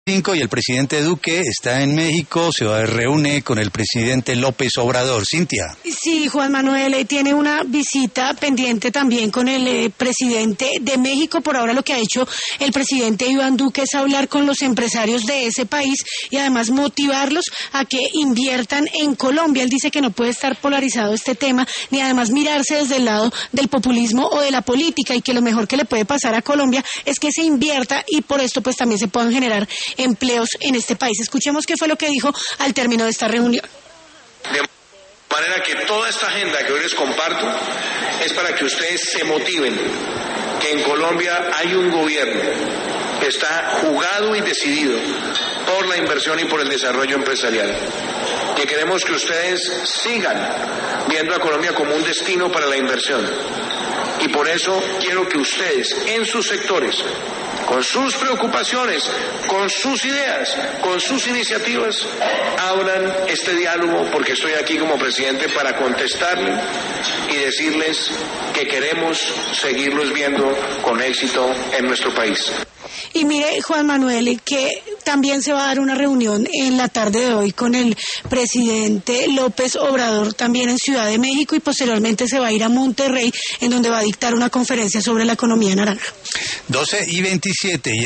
Y el presidente Duque está en México, reúne con el presidente López Obrador. Cintia. Sí, Juan Manuel, tiene una visita pendiente también con el presidente de México. Por ahora lo que ha hecho el presidente Iván Duque es hablar con los empresarios de ese país y además motivarlos a que inviertan en Colombia. Él dice que no puede estar polarizado este tema, ni además mirarse desde el lado del populismo o de la política, y que lo mejor que le puede pasar a Colombia es que se invierta y por esto pues también se puedan generar empleos en este país. Escuchemos qué fue lo que dijo al término de esta reunión. De manera que toda esta agenda que hoy les comparto es para que ustedes se motiven, que en Colombia hay un gobierno que está jugado y decidido por la inversión y por el desarrollo empresarial, que queremos que ustedes sigan viendo a Colombia como un destino para la inversión, y por eso quiero que ustedes en sus sectores, con sus preocupaciones, con sus ideas, con sus iniciativas, abran este diálogo, porque estoy aquí como presidente para contestarle y decirles que queremos seguirlos viendo con éxito en nuestro país. Y mire, Juan Manuel, que también se va a dar una reunión en la tarde de hoy con el presidente López Obrador, también en Ciudad de México, y posteriormente se va a ir a Monterrey, en donde va a dictar una conferencia sobre la economía naranja. 12:27.